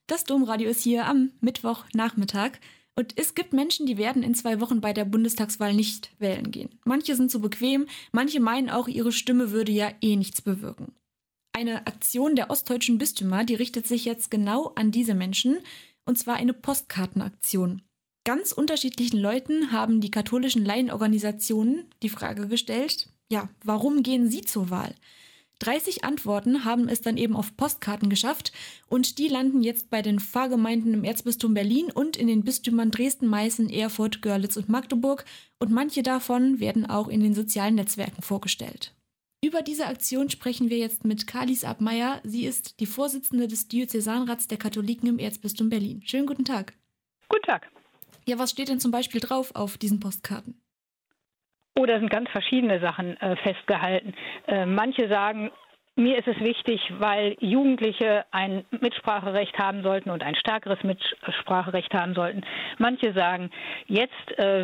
Das Domradio ist hier am Mittwochnachmittag und es gibt Menschen, die werden in 2 Wochen bei der Bundestagswahl nicht wählen gehen. Manche sind zu bequem, manche meinen auch, ihre Stimme würde ja eh nichts bewirken. Eine Aktion der ostdeutschen Bistümer, die richtet sich jetzt genau an diese Menschen, und zwar eine Postkartenaktion. Ganz unterschiedlichen Leuten haben die katholischen Laienorganisationen die Frage gestellt, ja, warum gehen sie zur Wahl? 30 Antworten haben es dann eben auf Postkarten geschafft und die landen jetzt bei den Pfarrgemeinden im Erzbistum Berlin und in den Bistümern Dresden, Meißen, Erfurt, Görlitz und Magdeburg und manche davon werden auch in den sozialen Netzwerken vorgestellt. Über diese Aktion sprechen wir jetzt mit Kalis Abmeier. Sie ist die Vorsitzende des Diözesanrats der Katholiken im Erzbistum Berlin. Schönen guten Tag. Guten Tag. Ja, was steht denn zum Beispiel drauf auf diesen Postkarten? Oh, da sind ganz verschiedene Sachen festgehalten. Manche sagen, mir ist es wichtig, weil Jugendliche ein Mitspracherecht haben sollten und ein stärkeres Mitspracherecht haben sollten. Manche sagen, jetzt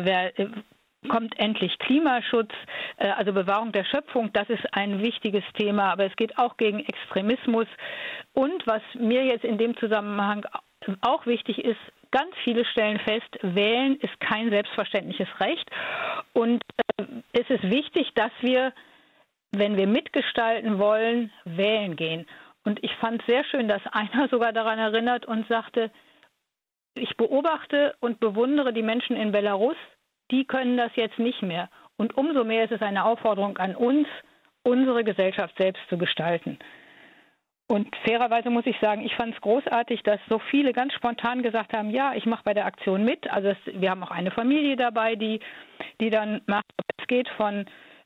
kommt endlich Klimaschutz, also Bewahrung der Schöpfung, das ist ein wichtiges Thema, aber es geht auch gegen Extremismus. Und was mir jetzt in dem Zusammenhang auch wichtig ist, ganz viele stellen fest, Wählen ist kein selbstverständliches Recht. Und es ist wichtig, dass wir, wenn wir mitgestalten wollen, wählen gehen. Und ich fand sehr schön, dass einer sogar daran erinnert und sagte, ich beobachte und bewundere die Menschen in Belarus, die können das jetzt nicht mehr. Und umso mehr ist es eine Aufforderung an uns, unsere Gesellschaft selbst zu gestalten. Und fairerweise muss ich sagen, ich fand es großartig, dass so viele ganz spontan gesagt haben, ja, ich mache bei der Aktion mit. Also wir haben auch eine Familie dabei, die dann macht. Es geht von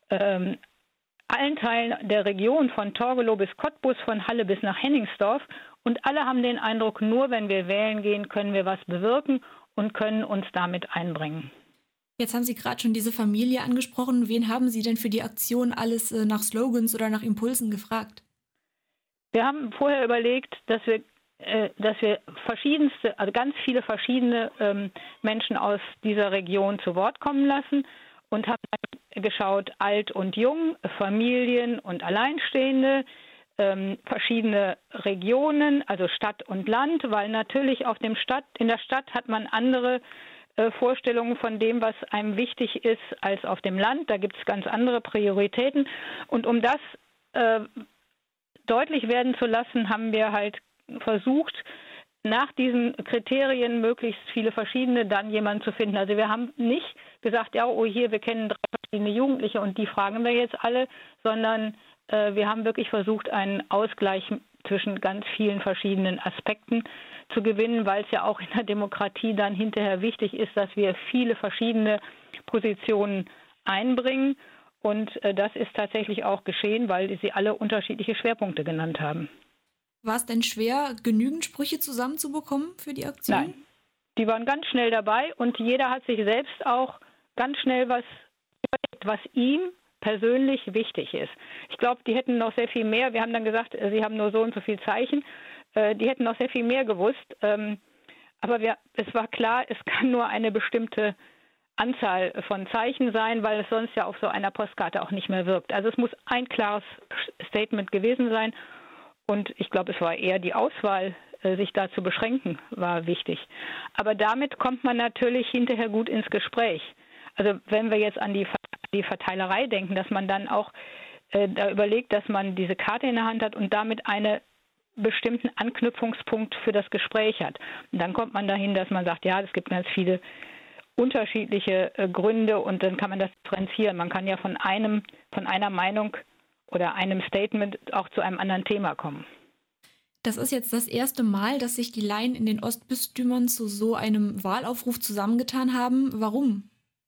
allen Teilen der Region, von Torgelow bis Cottbus, von Halle bis nach Hennigsdorf. Und alle haben den Eindruck, nur wenn wir wählen gehen, können wir was bewirken und können uns damit einbringen. Jetzt haben Sie gerade schon diese Familie angesprochen. Wen haben Sie denn für die Aktion alles nach Slogans oder nach Impulsen gefragt? Wir haben vorher überlegt, dass wir verschiedenste, also ganz viele verschiedene Menschen aus dieser Region zu Wort kommen lassen und haben geschaut, alt und jung, Familien und Alleinstehende, verschiedene Regionen, also Stadt und Land, weil natürlich in der Stadt hat man andere Vorstellungen von dem, was einem wichtig ist, als auf dem Land. Da gibt es ganz andere Prioritäten. Und um das deutlich werden zu lassen, haben wir halt versucht, nach diesen Kriterien möglichst viele verschiedene dann jemanden zu finden. Also wir haben nicht gesagt, ja, oh hier, wir kennen 3 verschiedene Jugendliche und die fragen wir jetzt alle, sondern wir haben wirklich versucht, einen Ausgleich zwischen ganz vielen verschiedenen Aspekten zu gewinnen, weil es ja auch in der Demokratie dann hinterher wichtig ist, dass wir viele verschiedene Positionen einbringen. Und das ist tatsächlich auch geschehen, weil sie alle unterschiedliche Schwerpunkte genannt haben. War es denn schwer, genügend Sprüche zusammenzubekommen für die Aktion? Nein, die waren ganz schnell dabei und jeder hat sich selbst auch ganz schnell was überlegt, was ihm persönlich wichtig ist. Ich glaube, die hätten noch sehr viel mehr, wir haben dann gesagt, sie haben nur so und so viel Zeichen, die hätten noch sehr viel mehr gewusst. Aber es war klar, es kann nur eine bestimmte Anzahl von Zeichen sein, weil es sonst ja auf so einer Postkarte auch nicht mehr wirkt. Also es muss ein klares Statement gewesen sein und ich glaube, es war eher die Auswahl, sich da zu beschränken, war wichtig. Aber damit kommt man natürlich hinterher gut ins Gespräch. Also wenn wir jetzt an die Verteilerei denken, dass man dann auch da überlegt, dass man diese Karte in der Hand hat und damit einen bestimmten Anknüpfungspunkt für das Gespräch hat. Und dann kommt man dahin, dass man sagt, ja, es gibt ganz viele unterschiedliche Gründe und dann kann man das differenzieren. Man kann ja von einer Meinung oder einem Statement auch zu einem anderen Thema kommen. Das ist jetzt das erste Mal, dass sich die Laien in den Ostbistümern zu so einem Wahlaufruf zusammengetan haben. Warum?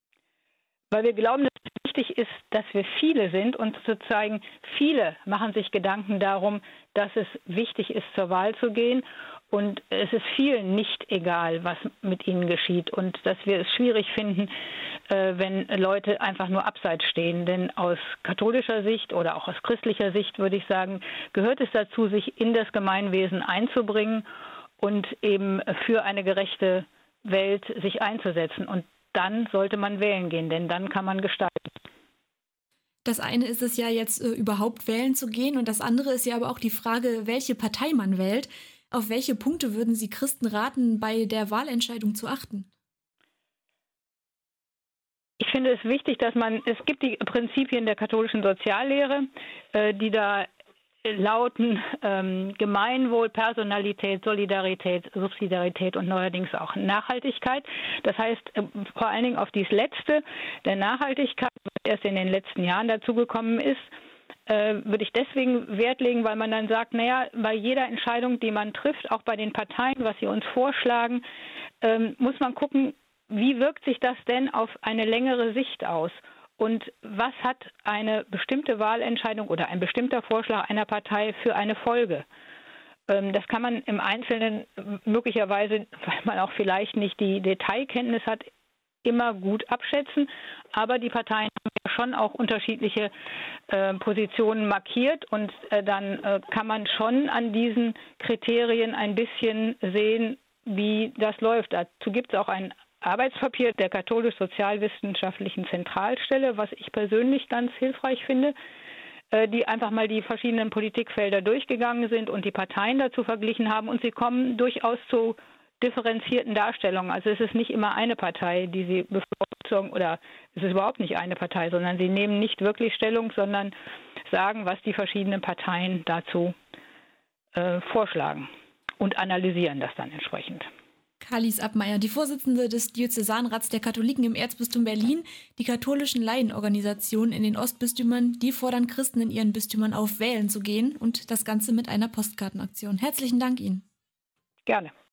Weil wir glauben, dass es wichtig ist, dass wir viele sind und zu zeigen, viele machen sich Gedanken darum, dass es wichtig ist, zur Wahl zu gehen. Und es ist vielen nicht egal, was mit ihnen geschieht und dass wir es schwierig finden, wenn Leute einfach nur abseits stehen. Denn aus katholischer Sicht oder auch aus christlicher Sicht, würde ich sagen, gehört es dazu, sich in das Gemeinwesen einzubringen und eben für eine gerechte Welt sich einzusetzen. Und dann sollte man wählen gehen, denn dann kann man gestalten. Das eine ist es ja jetzt, überhaupt wählen zu gehen und das andere ist ja aber auch die Frage, welche Partei man wählt. Auf welche Punkte würden Sie Christen raten, bei der Wahlentscheidung zu achten? Ich finde es wichtig, es gibt die Prinzipien der katholischen Soziallehre, die da lauten Gemeinwohl, Personalität, Solidarität, Subsidiarität und neuerdings auch Nachhaltigkeit. Das heißt, vor allen Dingen auf dies Letzte, der Nachhaltigkeit, was erst in den letzten Jahren dazugekommen ist, würde ich deswegen Wert legen, weil man dann sagt, naja, bei jeder Entscheidung, die man trifft, auch bei den Parteien, was sie uns vorschlagen, muss man gucken, wie wirkt sich das denn auf eine längere Sicht aus? Und was hat eine bestimmte Wahlentscheidung oder ein bestimmter Vorschlag einer Partei für eine Folge? Das kann man im Einzelnen möglicherweise, weil man auch vielleicht nicht die Detailkenntnis hat, immer gut abschätzen. Aber die Parteien haben ja schon auch unterschiedliche Positionen markiert und dann kann man schon an diesen Kriterien ein bisschen sehen, wie das läuft. Dazu gibt es auch ein Arbeitspapier der Katholisch-Sozialwissenschaftlichen Zentralstelle, was ich persönlich ganz hilfreich finde, die einfach mal die verschiedenen Politikfelder durchgegangen sind und die Parteien dazu verglichen haben. Und sie kommen durchaus zu differenzierten Darstellungen. Also es ist nicht immer eine Partei, die sie bevorzugen, oder es ist überhaupt nicht eine Partei, sondern sie nehmen nicht wirklich Stellung, sondern sagen, was die verschiedenen Parteien dazu vorschlagen und analysieren das dann entsprechend. Kalis Abmeier, die Vorsitzende des Diözesanrats der Katholiken im Erzbistum Berlin, die katholischen Laienorganisationen in den Ostbistümern, die fordern Christen in ihren Bistümern auf, wählen zu gehen und das Ganze mit einer Postkartenaktion. Herzlichen Dank Ihnen. Gerne.